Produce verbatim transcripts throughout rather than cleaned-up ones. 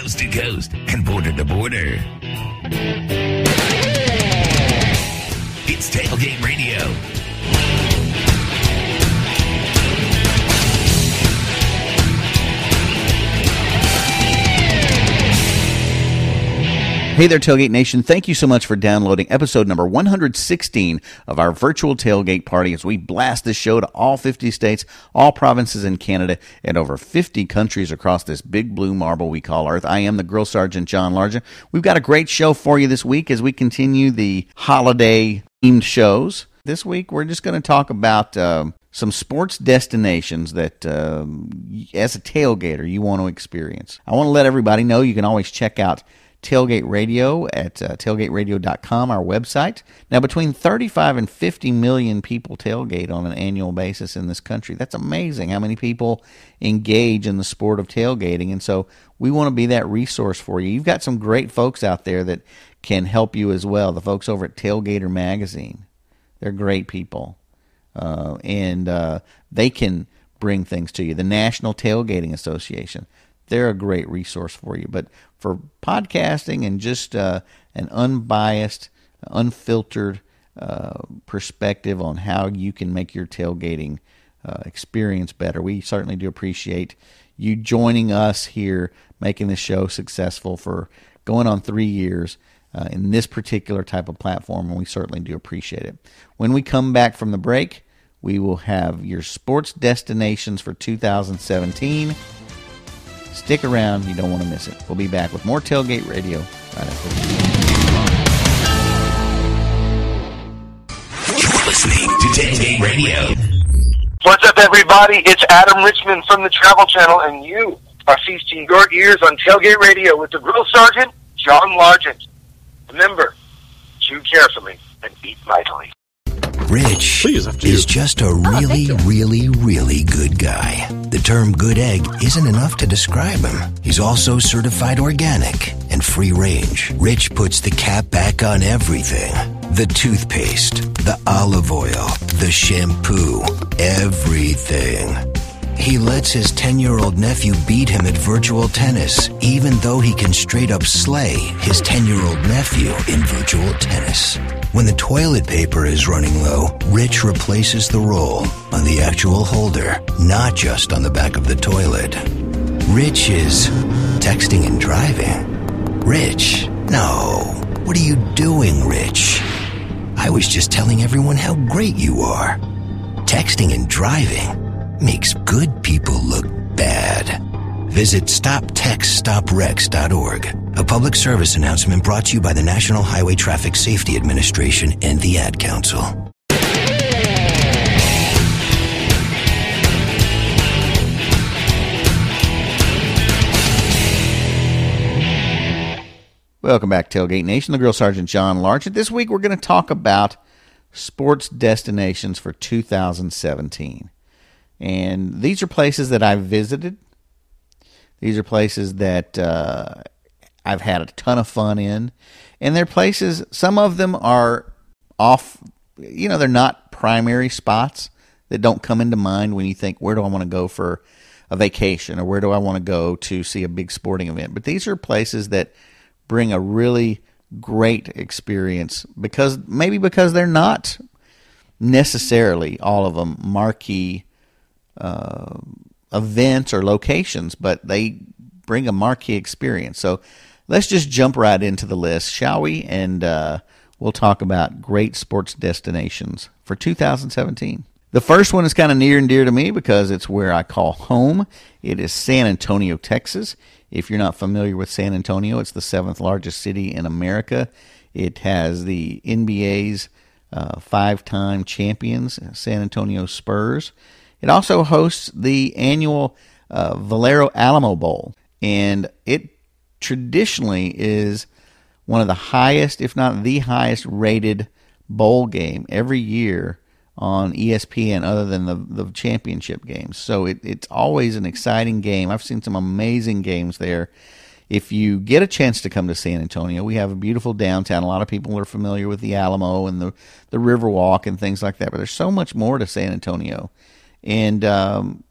coast to coast and border to border. It's Tailgate Radio. Hey there, Tailgate Nation. Thank you so much for downloading episode number one hundred sixteen of our virtual tailgate party as we blast this show to all fifty states, all provinces in Canada, and over fifty countries across this big blue marble we call Earth. I am the Grill Sergeant John Largent. We've got a great show for you this week as we continue the holiday-themed shows. This week, we're just going to talk about uh, some sports destinations that, uh, as a tailgater, you want to experience. I want to let everybody know you can always check out Tailgate Radio at uh, tailgate radio dot com, our website. Now, between thirty-five and fifty million people tailgate on an annual basis in this country. That's amazing how many people engage in the sport of tailgating, and so we want to be that resource for you. You've got some great folks out there that can help you as well. The folks over at Tailgater Magazine, they're great people, uh, and uh, they can bring things to you. The National Tailgating Association, they're a great resource for you. But for podcasting and just uh, an unbiased, unfiltered uh, perspective on how you can make your tailgating uh, experience better, we certainly do appreciate you joining us here, making this show successful for going on three years uh, in this particular type of platform, and we certainly do appreciate it. When we come back from the break, we will have your sports destinations for two thousand seventeen. Stick around. You don't want to miss it. We'll be back with more Tailgate Radio right after this. You're listening to Tailgate Radio. What's up, everybody? It's Adam Richmond from the Travel Channel, and you are feasting your ears on Tailgate Radio with the Grill Sergeant, John Largent. Remember, chew carefully and eat mightily. Rich Please, after is you. just a really, really, really good guy. The term good egg isn't enough to describe him. He's also certified organic and free range. Rich puts the cap back on everything. The toothpaste, the olive oil, the shampoo, everything. He lets his ten-year-old nephew beat him at virtual tennis, even though he can straight up slay his ten-year-old nephew in virtual tennis. When the toilet paper is running low, Rich replaces the roll on the actual holder, not just on the back of the toilet. Rich is texting and driving. Rich, no. What are you doing, Rich? I was just telling everyone how great you are. Texting and driving makes good people look bad. Visit stop text stop wrecks dot org. A public service announcement brought to you by the National Highway Traffic Safety Administration and the Ad Council. Welcome back, Tailgate Nation. The Grill Sergeant John Largent. This week we're going to talk about sports destinations for two thousand seventeen. And these are places that I've visited. These are places that uh, I've had a ton of fun in. And they're places, some of them are off, you know, they're not primary spots that don't come into mind when you think, where do I want to go for a vacation, or where do I want to go to see a big sporting event? But these are places that bring a really great experience, because maybe because they're not necessarily, all of them, marquee uh, events or locations, but they bring a marquee experience. So let's just jump right into the list, shall we? And uh, we'll talk about great sports destinations for two thousand seventeen. The first one is kind of near and dear to me because it's where I call home. It is San Antonio, Texas. If you're not familiar with San Antonio, it's the seventh largest city in America. It has the N B A's uh, five-time champions, San Antonio Spurs. It also hosts the annual uh, Valero Alamo Bowl, and it traditionally is one of the highest, if not the highest, rated bowl game every year on E S P N, other than the, the championship games. So it, it's always an exciting game. I've seen some amazing games there. If you get a chance to come to San Antonio, we have a beautiful downtown. A lot of people are familiar with the Alamo and the, the Riverwalk and things like that, but there's so much more to San Antonio. And um,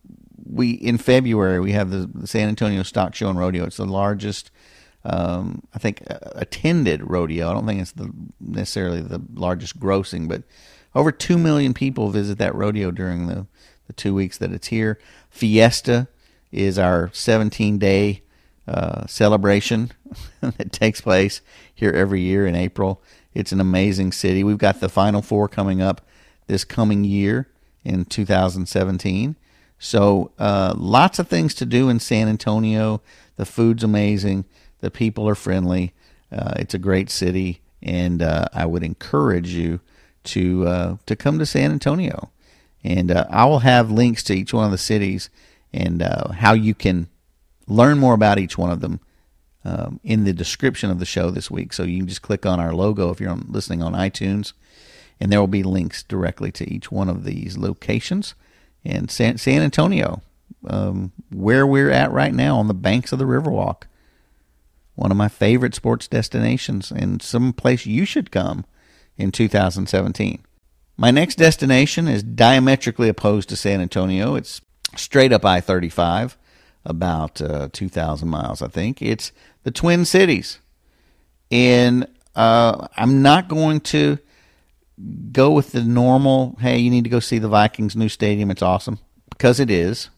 we in February we have the, the San Antonio Stock Show and Rodeo. It's the largest, um, I think, uh, attended rodeo. I don't think it's the necessarily the largest grossing, but over two million people visit that rodeo during the, the two weeks that it's here. Fiesta is our seventeen-day uh, celebration that takes place here every year in April. It's an amazing city. We've got the Final Four coming up this coming year in two thousand seventeen. So uh, lots of things to do in San Antonio. The food's amazing. The people are friendly. Uh, it's a great city, and uh, I would encourage you to uh, to come to San Antonio. And uh, I will have links to each one of the cities and uh, how you can learn more about each one of them um, in the description of the show this week. So you can just click on our logo if you're on, listening on iTunes, and there will be links directly to each one of these locations. And San, San Antonio, um, where we're at right now on the banks of the Riverwalk, one of my favorite sports destinations and some place you should come in two thousand seventeen. My next destination is diametrically opposed to San Antonio. It's straight up I thirty-five, about uh, two thousand miles, I think. It's the Twin Cities. And uh, I'm not going to go with the normal, hey, you need to go see the Vikings' new stadium. It's awesome, because it is.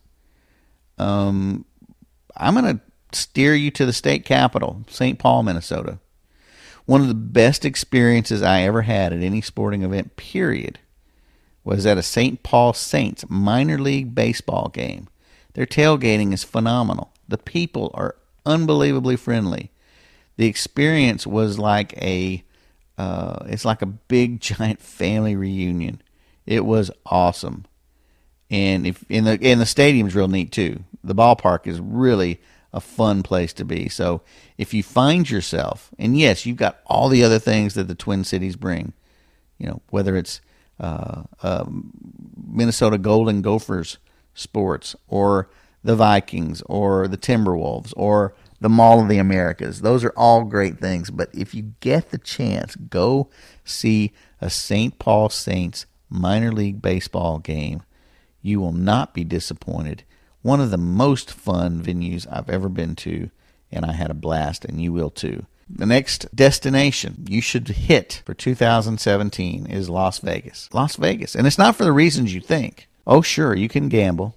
Um, I'm going to steer you to the state capital, Saint Paul, Minnesota. One of the best experiences I ever had at any sporting event, period, was at a Saint Paul Saints minor league baseball game. Their tailgating is phenomenal. The people are unbelievably friendly. The experience was like a, uh, it's like a big giant family reunion. It was awesome, and if in the and the stadium's real neat too. The ballpark is really a fun place to be. So if you find yourself, and yes, you've got all the other things that the Twin Cities bring, you know, whether it's uh, um, Minnesota Golden Gophers sports, or the Vikings, or the Timberwolves, or the Mall of the Americas. Those are all great things. But if you get the chance, go see a Saint Paul Saints minor league baseball game. You will not be disappointed. One of the most fun venues I've ever been to, and I had a blast, and you will too. The next destination you should hit for two thousand seventeen is Las Vegas. Las Vegas. And it's not for the reasons you think. Oh, sure, you can gamble.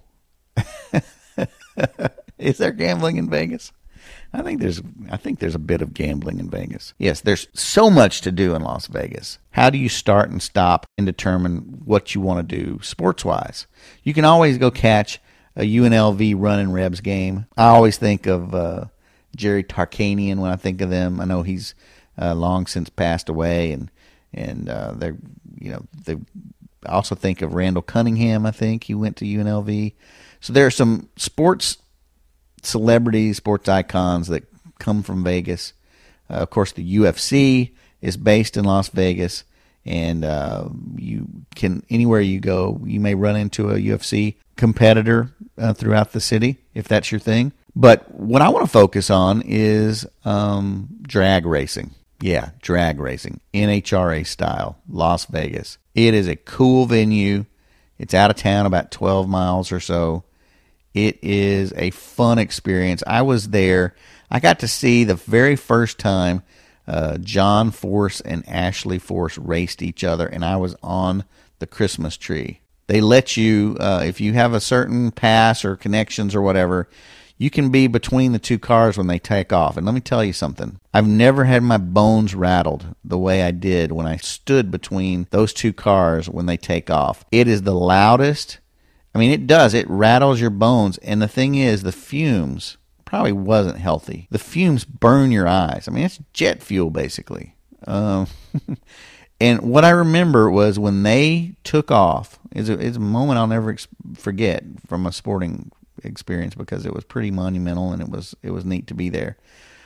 Is there gambling in Vegas? I think there's I think there's a bit of gambling in Vegas. Yes, there's so much to do in Las Vegas. How do you start and stop and determine what you want to do sports-wise? You can always go catch a U N L V Runnin' Rebs game. I always think of uh, Jerry Tarkanian when I think of them. I know he's uh, long since passed away, and and uh, they're you know they. I also think of Randall Cunningham. I think he went to U N L V. So there are some sports celebrities, sports icons that come from Vegas. Uh, of course, the U F C is based in Las Vegas, and uh, you can anywhere you go, you may run into a U F C competitor uh, throughout the city if that's your thing. But what I want to focus on is um, drag racing. Yeah, drag racing, N H R A style, Las Vegas. It is a cool venue. It's out of town about twelve miles or so. It is a fun experience. I was there. I got to see the very first time uh, John Force and Ashley Force raced each other, and I was on the Christmas tree. They let you, uh, if you have a certain pass or connections or whatever, you can be between the two cars when they take off. And let me tell you something. I've never had my bones rattled the way I did when I stood between those two cars when they take off. It is the loudest. I mean, it does. It rattles your bones. And the thing is, the fumes probably wasn't healthy. The fumes burn your eyes. I mean, it's jet fuel, basically. Um, and what I remember was when they took off, it's a, it's a moment I'll never ex- forget from a sporting experience, because it was pretty monumental, and it was it was neat to be there.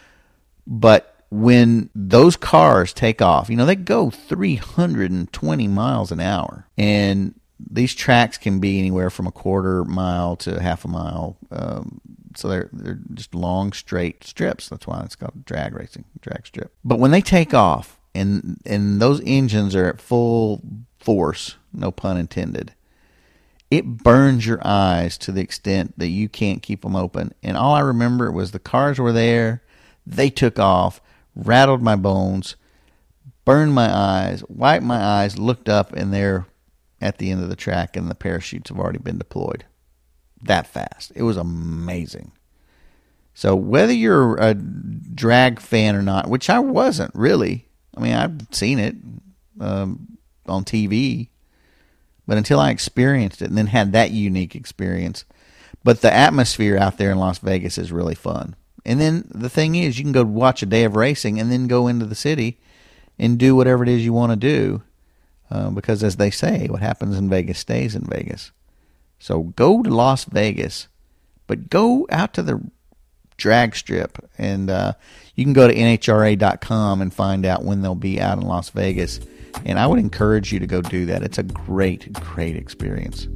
But when those cars take off, you know, they go three hundred twenty miles an hour, and these tracks can be anywhere from a quarter mile to half a mile. Um, so they're they're just long, straight strips. That's why it's called drag racing, drag strip. But when they take off, and and those engines are at full force, no pun intended, it burns your eyes to the extent that you can't keep them open. And all I remember was the cars were there, they took off, rattled my bones, burned my eyes, wiped my eyes, looked up, and they're at the end of the track, and the parachutes have already been deployed. That fast. It was amazing. So whether you're a drag fan or not, which I wasn't really, I mean, I've seen it um, on T V, but until I experienced it and then had that unique experience. But the atmosphere out there in Las Vegas is really fun. And then the thing is, you can go watch a day of racing and then go into the city and do whatever it is you want to do. Uh, because as they say, what happens in Vegas stays in Vegas. So go to Las Vegas, but go out to the drag strip, and uh, you can go to N H R A dot com and find out when they'll be out in Las Vegas. And I would encourage you to go do that. It's a great, great experience.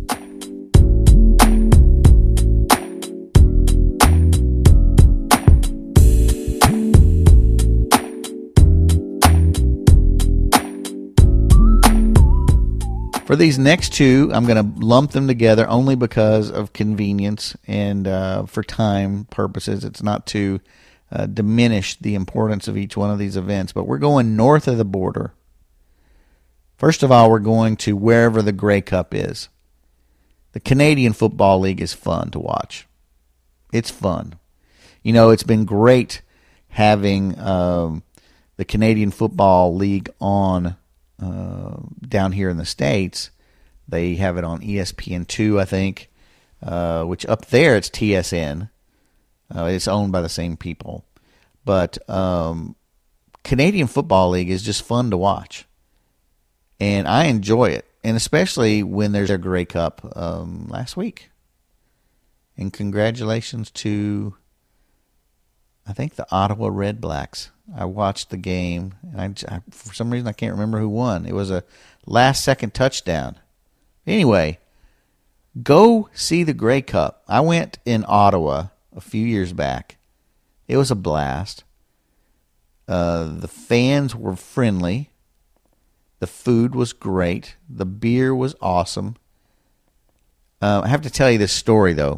For these next two, I'm going to lump them together only because of convenience and uh, for time purposes. It's not to uh, diminish the importance of each one of these events, but we're going north of the border. First of all, we're going to wherever the Grey Cup is. The Canadian Football League is fun to watch. It's fun. You know, it's been great having um, the Canadian Football League on Uh, down here in the States. They have it on E S P N two, I think, uh, which up there it's T S N. Uh, it's owned by the same people. But um, Canadian Football League is just fun to watch. And I enjoy it. And especially when there's a Grey Cup um, last week. And congratulations to, I think, the Ottawa Red Blacks. I watched the game, and I, I, for some reason I can't remember who won. It was a last-second touchdown. Anyway, go see the Grey Cup. I went in Ottawa a few years back. It was a blast. Uh, the fans were friendly. The food was great. The beer was awesome. Uh, I have to tell you this story, though.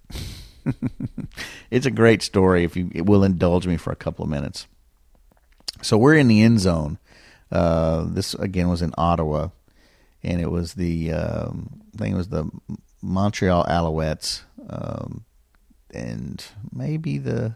It's a great story if you it will indulge me for a couple of minutes. So we're in the end zone. Uh, this, again, was in Ottawa, and it was the, um, I think it was the Montreal Alouettes, um, and maybe the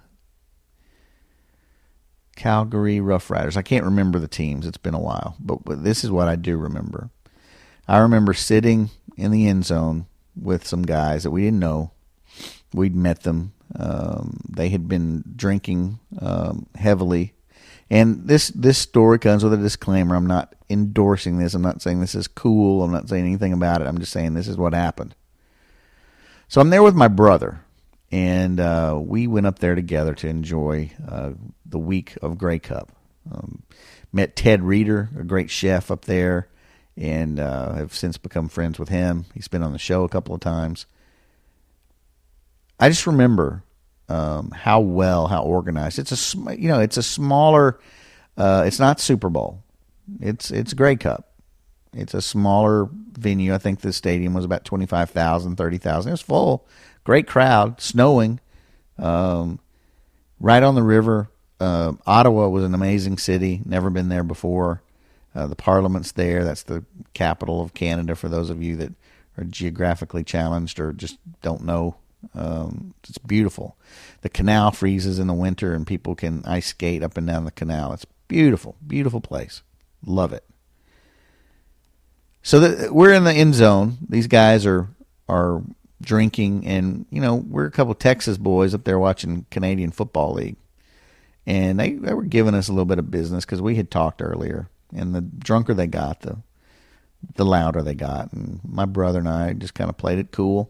Calgary Rough Riders. I can't remember the teams. It's been a while, but, but this is what I do remember. I remember sitting in the end zone with some guys that we didn't know. We'd met them. Um, they had been drinking um, heavily. And this, this story comes with a disclaimer. I'm not endorsing this. I'm not saying this is cool. I'm not saying anything about it. I'm just saying this is what happened. So I'm there with my brother, and uh, we went up there together to enjoy uh, the week of Grey Cup. Um, met Ted Reeder, a great chef up there, and uh, have since become friends with him. He's been on the show a couple of times. I just remember um, how well, how organized. It's a you know, it's a smaller. Uh, it's not Super Bowl. It's it's Grey Cup. It's a smaller venue. I think the stadium was about twenty-five thousand, thirty thousand. It was full. Great crowd. Snowing. Um, right on the river. Uh, Ottawa was an amazing city. Never been there before. Uh, the Parliament's there. That's the capital of Canada for those of you that are geographically challenged or just don't know. Um, it's beautiful. The canal freezes in the winter and people can ice skate up and down the canal. It's beautiful, beautiful place. Love it. So the, we're in the end zone. These guys are are drinking, and you know we're a couple Texas boys up there watching Canadian Football League, and they, they were giving us a little bit of business because we had talked earlier. And the drunker they got, the the louder they got. And my brother and I just kind of played it cool.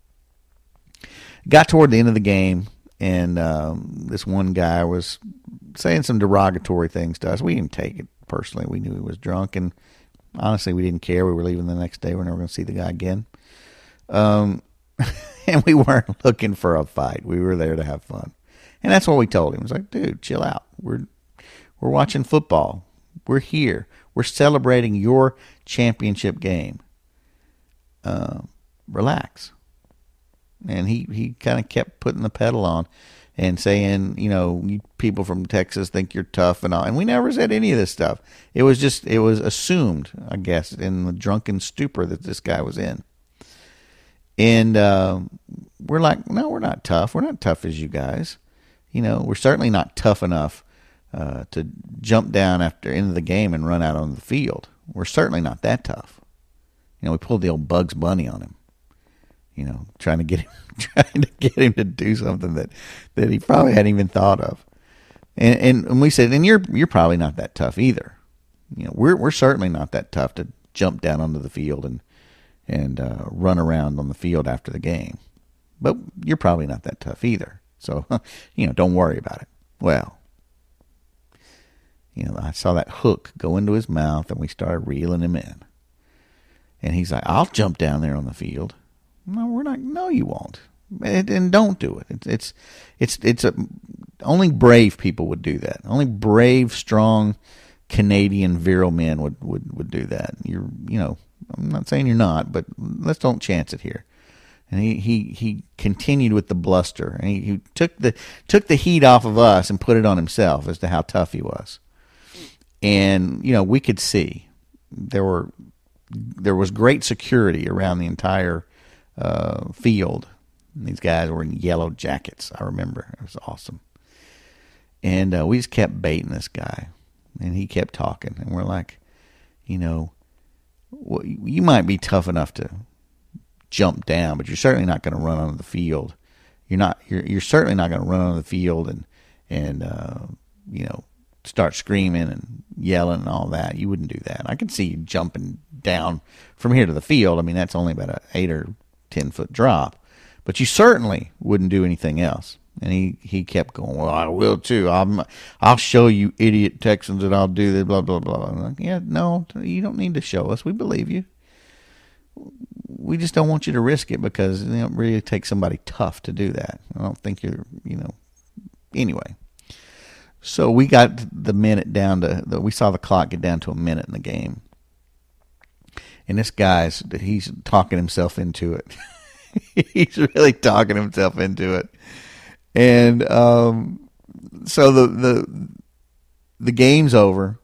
Got toward the end of the game, and um, this one guy was saying some derogatory things to us. We didn't take it personally. We knew he was drunk, and honestly, we didn't care. We were leaving the next day. We're never going to see the guy again. Um, and we weren't looking for a fight. We were there to have fun. And that's what we told him. It was like, dude, chill out. We're we're watching football. We're here. We're celebrating your championship game. Um, relax. And he, he kind of kept putting the pedal on and saying, you know, you people from Texas think you're tough and all. And we never said any of this stuff. It was just, it was assumed, I guess, in the drunken stupor that this guy was in. And uh, we're like, no, we're not tough. We're not tough as you guys. You know, we're certainly not tough enough uh, to jump down after into the game and run out on the field. We're certainly not that tough. You know, we pulled the old Bugs Bunny on him. You know, trying to get him, trying to get him to do something that, that he probably hadn't even thought of. And, and and we said, and you're you're probably not that tough either. You know, we're we're certainly not that tough to jump down onto the field and and uh, run around on the field after the game. But you're probably not that tough either. So, you know, don't worry about it. Well, you know, I saw that hook go into his mouth, and we started reeling him in. And he's like, I'll jump down there on the field. No, we're not. No, you won't. And, and don't do it. It's it's it's it's a only brave people would do that. Only brave, strong Canadian virile men would, would, would do that. You're you know I'm not saying you're not, but let's don't chance it here. And he, he, he continued with the bluster, and he, he took the took the heat off of us and put it on himself as to how tough he was. And you know we could see there were there was great security around the entire Uh, field. And these guys were in yellow jackets. I remember it was awesome. And uh, we just kept baiting this guy, and he kept talking. And we're like, you know, well, you might be tough enough to jump down, but you're certainly not going to run onto the field. You're not. You're you're certainly not going to run onto the field and and uh, you know start screaming and yelling and all that. You wouldn't do that. I could see you jumping down from here to the field. I mean, that's only about an eight or ten foot drop, but you certainly wouldn't do anything else. And he, he kept going, well, I will too. I'm, I'll show you idiot Texans that I'll do this, blah, blah, blah. I'm like, yeah, no, you don't need to show us. We believe you. We just don't want you to risk it because it don't really take somebody tough to do that. I don't think you're, you know, anyway. So we got the minute down to, the, we saw the clock get down to a minute in the game. And this guy's, he's talking himself into it. He's really talking himself into it. And um, so the, the the game's over.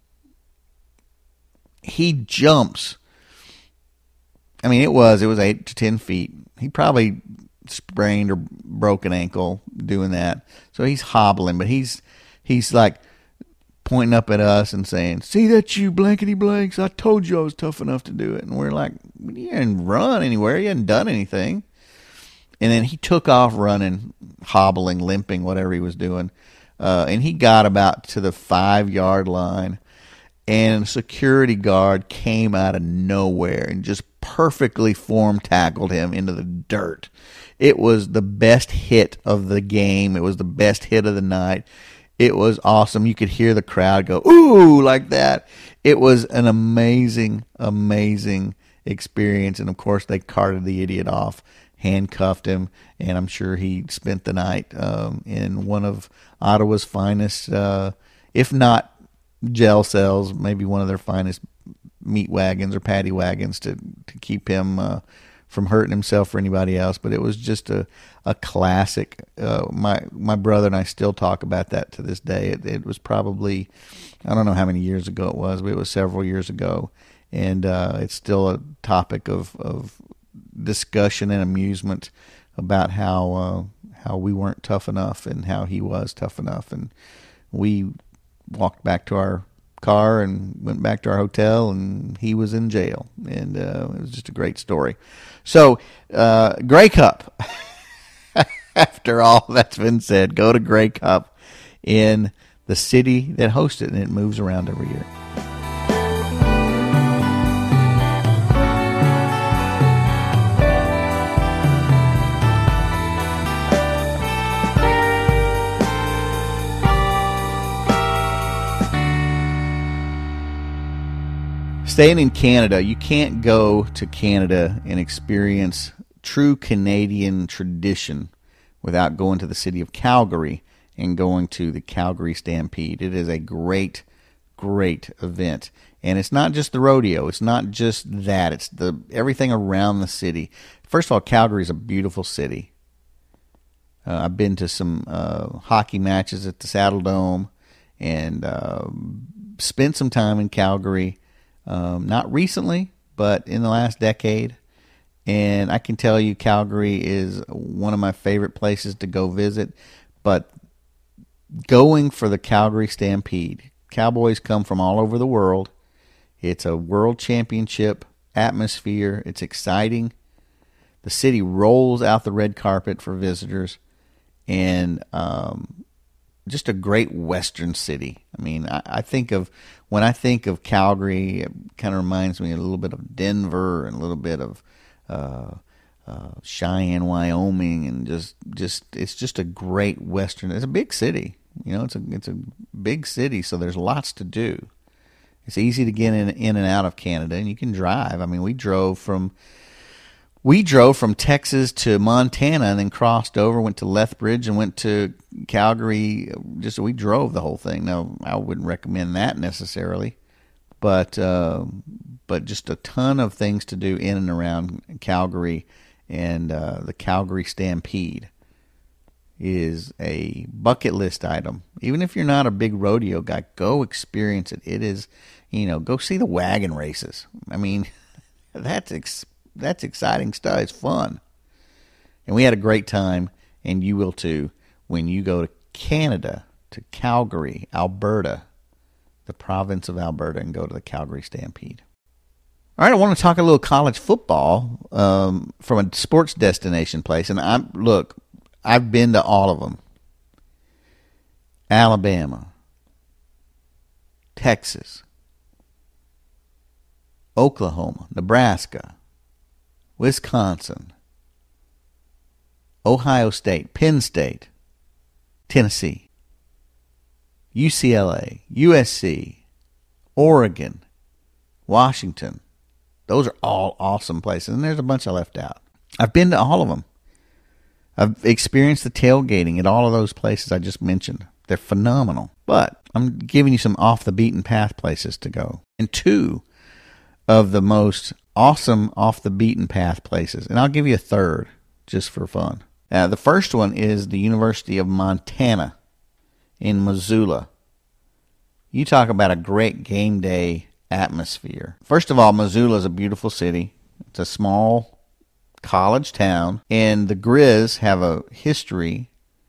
He jumps. I mean, it was, it was eight to ten feet. He probably sprained or broke an ankle doing that. So he's hobbling, but he's he's like, pointing up at us and saying, see that you blankety blanks, I told you I was tough enough to do it. And we're like, you didn't run anywhere, you hadn't done anything. And then he took off running, hobbling, limping, whatever he was doing. Uh, and he got about to the five yard line, and a security guard came out of nowhere and just perfectly form tackled him into the dirt. It was the best hit of the game. It was the best hit of the night. It was awesome. You could hear the crowd go, ooh, like that. It was an amazing, amazing experience. And, of course, they carted the idiot off, handcuffed him, and I'm sure he spent the night um, in one of Ottawa's finest, uh, if not jail cells, maybe one of their finest meat wagons or paddy wagons to, to keep him uh, from hurting himself or anybody else. But it was just a, a classic. Uh, my my brother and I still talk about that to this day. It, it was probably, I don't know how many years ago it was, but it was several years ago. And uh, it's still a topic of, of discussion and amusement about how uh, how we weren't tough enough and how he was tough enough. And we walked back to our car and went back to our hotel, and he was in jail. And uh, it was just a great story. So, uh, Grey Cup. After all that's been said, go to Grey Cup in the city that hosts it, and it moves around every year. Staying in Canada, you can't go to Canada and experience true Canadian tradition without going to the city of Calgary and going to the Calgary Stampede. It is a great, great event. And it's not just the rodeo. It's not just that. It's the everything around the city. First of all, Calgary is a beautiful city. Uh, I've been to some uh, hockey matches at the Saddle Dome and uh, spent some time in Calgary. Um, not recently, but in the last decade. And I can tell you Calgary is one of my favorite places to go visit. But going for the Calgary Stampede, Cowboys come from all over the world. It's a world championship atmosphere. It's exciting. The city rolls out the red carpet for visitors. And um, just a great Western city. I mean, I, I think of, when I think of Calgary, it kind of reminds me a little bit of Denver and a little bit of uh, uh, Cheyenne, Wyoming, and just, just, it's just a great Western, it's a big city. You know, it's a, it's a big city, so there's lots to do. It's easy to get in, in and out of Canada, and you can drive. I mean, we drove from, We drove from Texas to Montana and then crossed over, went to Lethbridge and went to Calgary. Just we drove the whole thing. Now, I wouldn't recommend that necessarily, but uh, but just a ton of things to do in and around Calgary, and uh, the Calgary Stampede is a bucket list item. Even if you're not a big rodeo guy, go experience it. It is, you know, go see the wagon races. I mean, that's ex- That's exciting stuff. It's fun. And we had a great time, and you will too, when you go to Canada, to Calgary, Alberta, the province of Alberta, and go to the Calgary Stampede. All right, I want to talk a little college football um, from a sports destination place. And I'm look, I've been to all of them. Alabama, Texas, Oklahoma, Nebraska, Wisconsin, Ohio State, Penn State, Tennessee, U C L A, U S C, Oregon, Washington. Those are all awesome places, and there's a bunch I left out. I've been to all of them. I've experienced the tailgating at all of those places I just mentioned. They're phenomenal. But I'm giving you some off-the-beaten-path places to go. And two of the most awesome off-the-beaten-path places. And I'll give you a third, just for fun. Uh, the first one is the University of Montana in Missoula. You talk about a great game day atmosphere. First of all, Missoula is a beautiful city. It's a small college town, and the Grizz have a history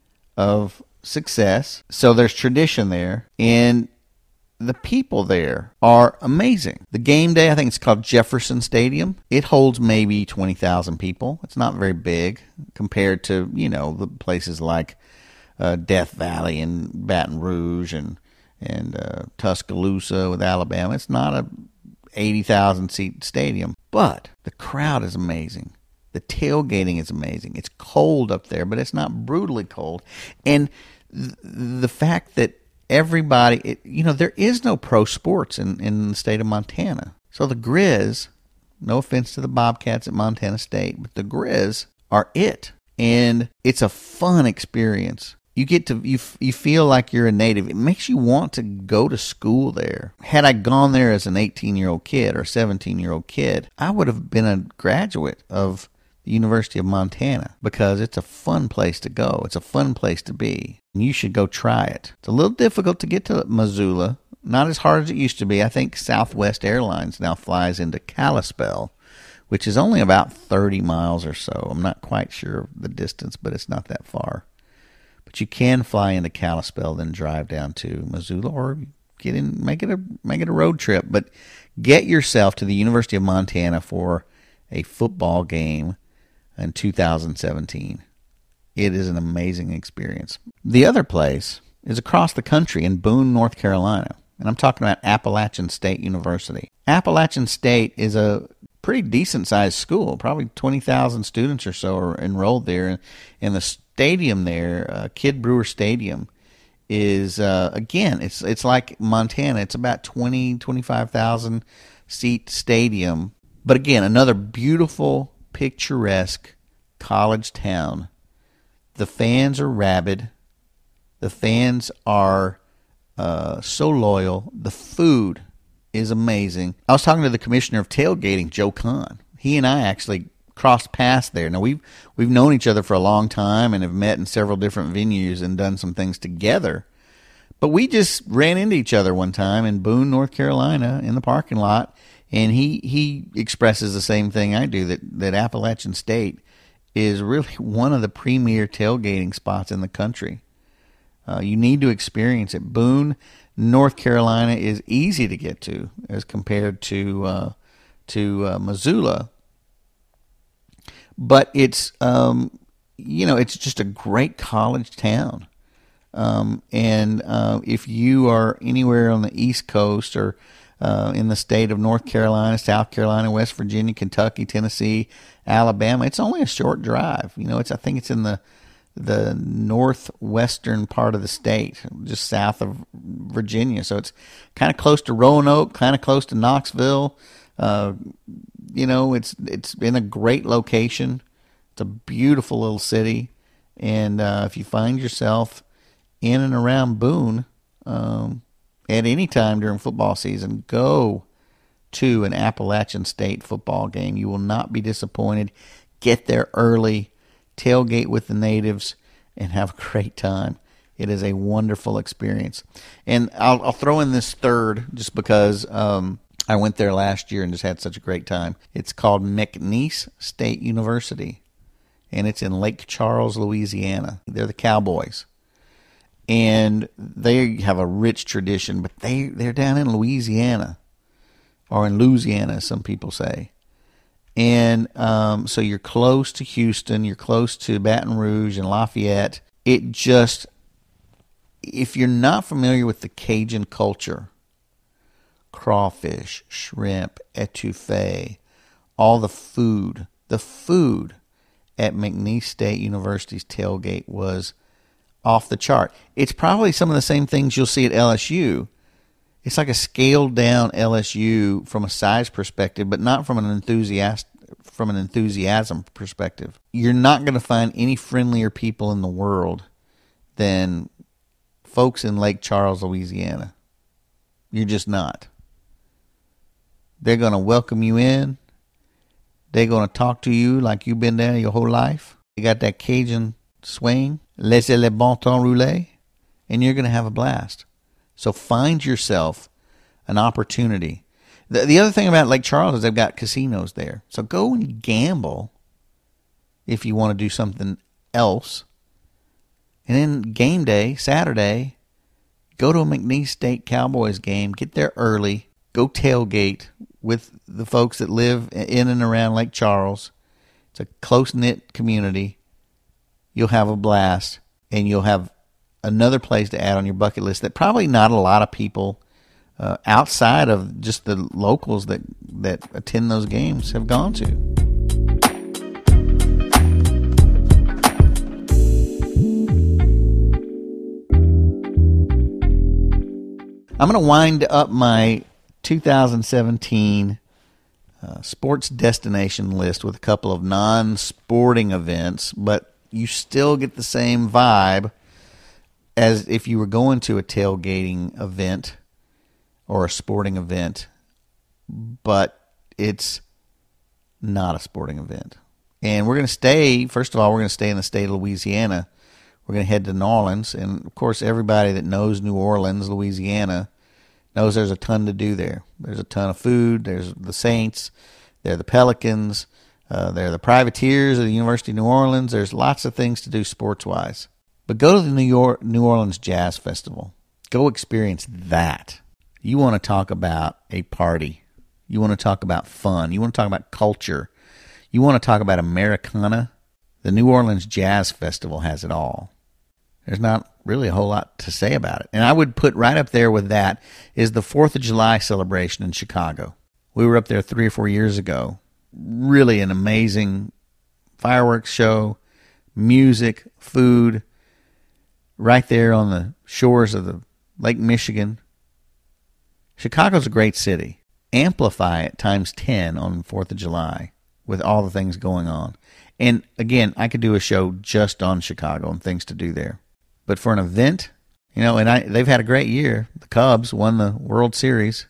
of success. So there's tradition there, and the people there are amazing. The game day, I think it's called Jefferson Stadium. It holds maybe twenty thousand people. It's not very big compared to, you know, the places like uh, Death Valley and Baton Rouge and and uh, Tuscaloosa with Alabama. It's not a eighty thousand seat stadium, but the crowd is amazing. The tailgating is amazing. It's cold up there, but it's not brutally cold. And th- the fact that everybody, it, you know, there is no pro sports in, in the state of Montana. So the Grizz, no offense to the Bobcats at Montana State, but the Grizz are it. And it's a fun experience. You get to, you you feel like you're a native. It makes you want to go to school there. Had I gone there as an eighteen-year-old kid or seventeen-year-old kid, I would have been a graduate of the University of Montana because it's a fun place to go. It's a fun place to be. And you should go try it. It's a little difficult to get to Missoula. Not as hard as it used to be. I think Southwest Airlines now flies into Kalispell, which is only about thirty miles or so. I'm not quite sure of the distance, but it's not that far. But you can fly into Kalispell, then drive down to Missoula, or get in, make it a make it a road trip. But get yourself to the University of Montana for a football game in two thousand seventeen. It is an amazing experience. The other place is across the country in Boone, North Carolina, and I'm talking about Appalachian State University. Appalachian State is a pretty decent-sized school. Probably twenty thousand students or so are enrolled there, and the stadium there, uh, Kidd Brewer Stadium, is uh, again, it's it's like Montana. It's about twenty, twenty-five thousand seat stadium, but again, another beautiful, picturesque college town. The fans are rabid. The fans are uh, so loyal. The food is amazing. I was talking to the commissioner of tailgating, Joe Kahn. He and I actually crossed paths there. Now, we've, we've known each other for a long time and have met in several different venues and done some things together. But we just ran into each other one time in Boone, North Carolina, in the parking lot, and he, he expresses the same thing I do, that, that Appalachian State is really one of the premier tailgating spots in the country. Uh, you need to experience it. Boone, North Carolina is easy to get to as compared to uh, to uh, Missoula, but it's um, you know it's just a great college town. Um, and uh, if you are anywhere on the East Coast or uh, in the state of North Carolina, South Carolina, West Virginia, Kentucky, Tennessee, Alabama, it's only a short drive. You know, it's I think it's in the the northwestern part of the state, just south of Virginia. So it's kind of close to Roanoke, kind of close to Knoxville. Uh, you know, it's it's in a great location. It's a beautiful little city. And uh, if you find yourself in and around Boone um, at any time during football season, go to an Appalachian State football game. You will not be disappointed. Get there early. Tailgate with the natives, and have a great time. It is a wonderful experience. And I'll, I'll throw in this third just because um, I went there last year and just had such a great time. It's called McNeese State University, and it's in Lake Charles, Louisiana. They're the Cowboys. And they have a rich tradition, but they, they're down in Louisiana, or in Louisiana, as some people say. And um, so you're close to Houston, you're close to Baton Rouge and Lafayette. It just, if you're not familiar with the Cajun culture, crawfish, shrimp, etouffee, all the food, the food at McNeese State University's tailgate was off the chart. It's probably some of the same things you'll see at L S U. It's like a scaled down L S U from a size perspective, but not from an enthusiast from an enthusiasm perspective. You're not going to find any friendlier people in the world than folks in Lake Charles, Louisiana. You're just not. They're going to welcome you in. They're going to talk to you like you've been there your whole life. You got that Cajun swing, laissez le bon temps rouler, and you're going to have a blast. So find yourself an opportunity. The, the other thing about Lake Charles is they've got casinos there. So go and gamble if you want to do something else. And then game day, Saturday, go to a McNeese State Cowboys game. Get there early. Go tailgate with the folks that live in and around Lake Charles. It's a close-knit community. You'll have a blast, and you'll have another place to add on your bucket list that probably not a lot of people uh, outside of just the locals that, that attend those games have gone to. I'm going to wind up my two thousand seventeen uh, sports destination list with a couple of non-sporting events, but you still get the same vibe as if you were going to a tailgating event or a sporting event, but it's not a sporting event. And we're going to stay, first of all, we're going to stay in the state of Louisiana. We're going to head to New Orleans. And, of course, everybody that knows New Orleans, Louisiana, knows there's a ton to do there. There's a ton of food. There's the Saints. They're the Pelicans. Uh, they're the Privateers of the University of New Orleans. There's lots of things to do sports-wise. But go to the New York, New Orleans Jazz Festival. Go experience that. You want to talk about a party. You want to talk about fun. You want to talk about culture. You want to talk about Americana. The New Orleans Jazz Festival has it all. There's not really a whole lot to say about it. And I would put right up there with that is the fourth of July celebration in Chicago. We were up there three or four years ago. Really an amazing fireworks show, music, food, right there on the shores of the Lake Michigan. Chicago's a great city. Amplify it times ten on fourth of July with all the things going on. And again, I could do a show just on Chicago and things to do there. But for an event, you know, and I they've had a great year. The Cubs won the World Series.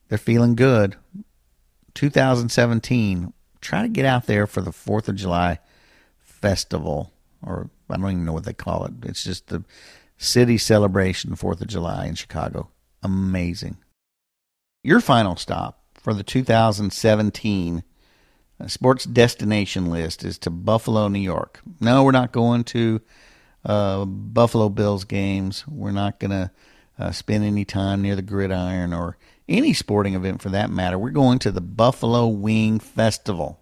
they're feeling good. two thousand seventeen, try to get out there for the fourth of July festival, or I don't even know what they call it. It's just the city celebration, fourth of July in Chicago. Amazing. Your final stop for the two thousand seventeen sports destination list is to Buffalo, New York. No, we're not going to uh, Buffalo Bills games. We're not going to uh, spend any time near the gridiron or any sporting event for that matter. We're going to the Buffalo Wing Festival.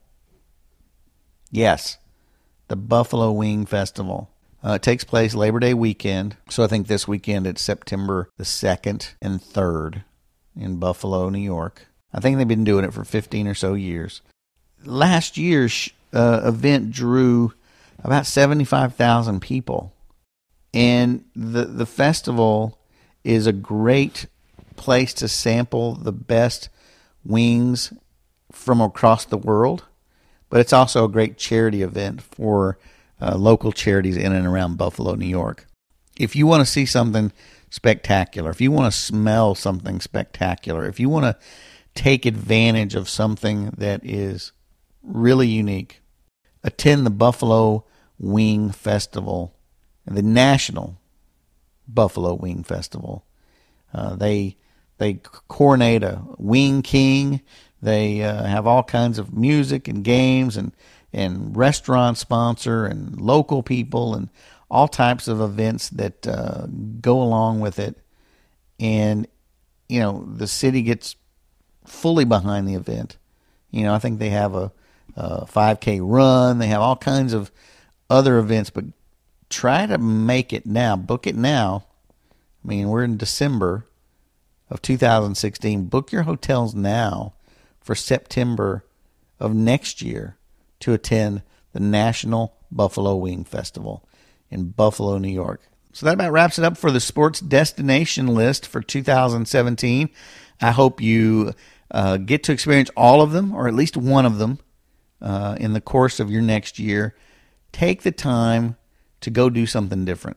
Yes, the Buffalo Wing Festival. Uh, it takes place Labor Day weekend. So I think this weekend it's September the second and third in Buffalo, New York. I think they've been doing it for fifteen or so years. Last year's uh, event drew about seventy-five thousand people. And the the festival is a great place to sample the best wings from across the world. But it's also a great charity event for uh, local charities in and around Buffalo, New York. If you want to see something spectacular, if you want to smell something spectacular, if you want to take advantage of something that is really unique, attend the Buffalo Wing Festival, the National Buffalo Wing Festival. Uh, they they coronate a wing king. They uh, have all kinds of music and games and, and restaurant sponsor and local people and all types of events that uh, go along with it. And, you know, the city gets fully behind the event. You know, I think they have a, a five K run. They have all kinds of other events, but try to make it now. Book it now. I mean, we're in December of two thousand sixteen. Book your hotels now for September of next year to attend the National Buffalo Wing Festival in Buffalo, New York. So that about wraps it up for the sports destination list for two thousand seventeen. I hope you uh, get to experience all of them, or at least one of them, uh, in the course of your next year. Take the time to go do something different.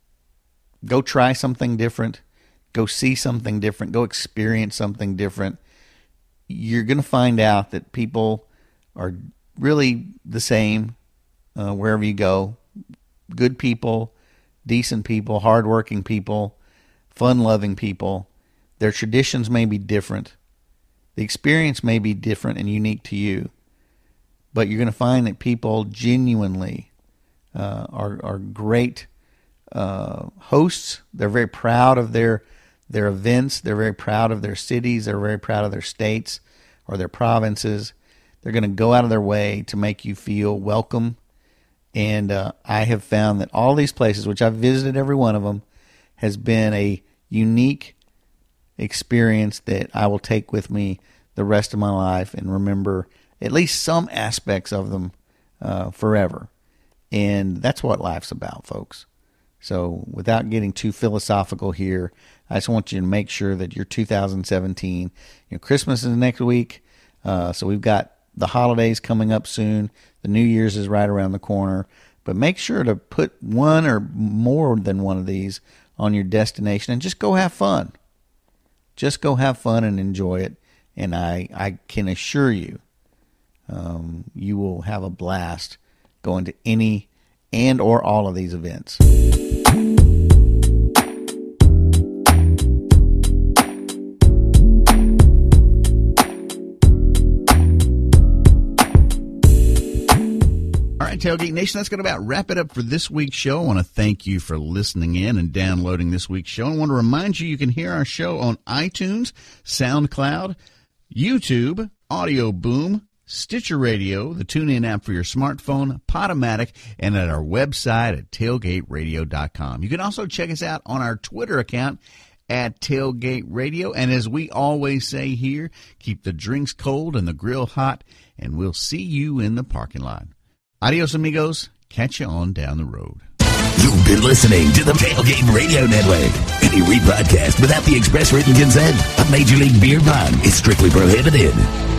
Go try something different. Go see something different. Go experience something different. You're going to find out that people are really the same uh, wherever you go. Good people, decent people, hardworking people, fun-loving people. Their traditions may be different. The experience may be different and unique to you. But you're going to find that people genuinely uh, are, are great uh, hosts. They're very proud of their their events. They're very proud of their cities. They're very proud of their states or their provinces. They're going to go out of their way to make you feel welcome. And uh, I have found that all these places, which I've visited every one of them, has been a unique experience that I will take with me the rest of my life and remember at least some aspects of them uh, forever. And that's what life's about, folks. So without getting too philosophical here, I just want you to make sure that your two thousand seventeen, you know, Christmas is next week, uh, so we've got the holidays coming up soon. The New Year's is right around the corner. But make sure to put one or more than one of these on your destination and just go have fun. Just go have fun and enjoy it. And I, I can assure you, um, you will have a blast going to any and or all of these events. All right, Tailgate Nation, that's going to about wrap it up for this week's show. I want to thank you for listening in and downloading this week's show. I want to remind you you can hear our show on iTunes, SoundCloud, YouTube, Audio Boom, Stitcher Radio, the TuneIn app for your smartphone, Podomatic, and at our website at tailgate radio dot com. You can also check us out on our Twitter account at Tailgate Radio. And as we always say here, keep the drinks cold and the grill hot, and we'll see you in the parking lot. Adios, amigos. Catch you on down the road. You've been listening to the Tailgate Radio Network. Any rebroadcast without the express written consent of Major League Beer Pong is strictly prohibited.